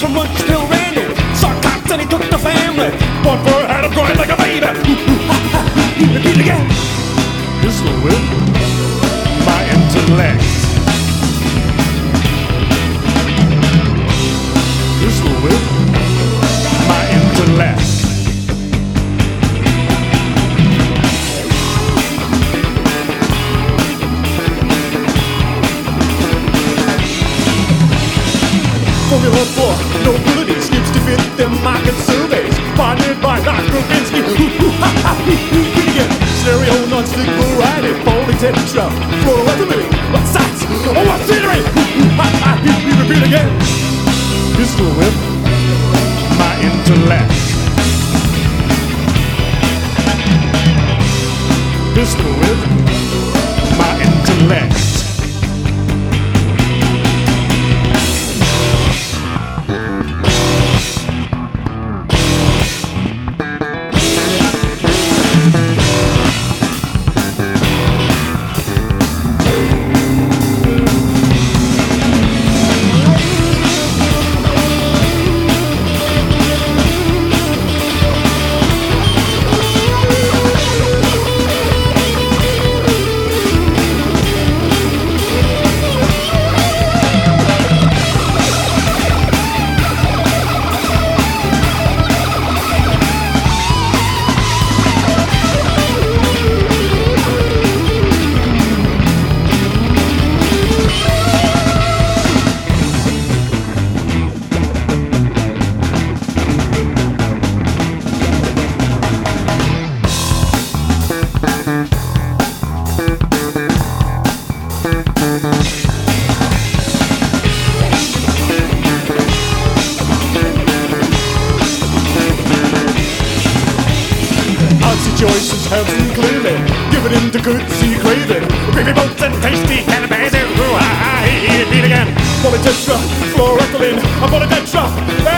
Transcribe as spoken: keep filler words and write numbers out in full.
from lunch till Randy. Saw cops and he took the family. One for a hat, I'm growing like a baby. Repeat again. Pistol whip my intellect. Pistol whip my intellect. Formula four, nobility skips to fit them market surveys. Funded by Doctor Rubinsky. Stereo non-stick variety, folding tetra, fluoroctomy. What sights? Oh, what scenery? Repeat again. Pistol whip my intellect. Pistol whip my intellect. Choices have been clearly given in to good sea craving. Gravy boats and tasty cannabis. Ooh, ha, ha, he beat again. Polytetra, fluorethylene, a polytetra.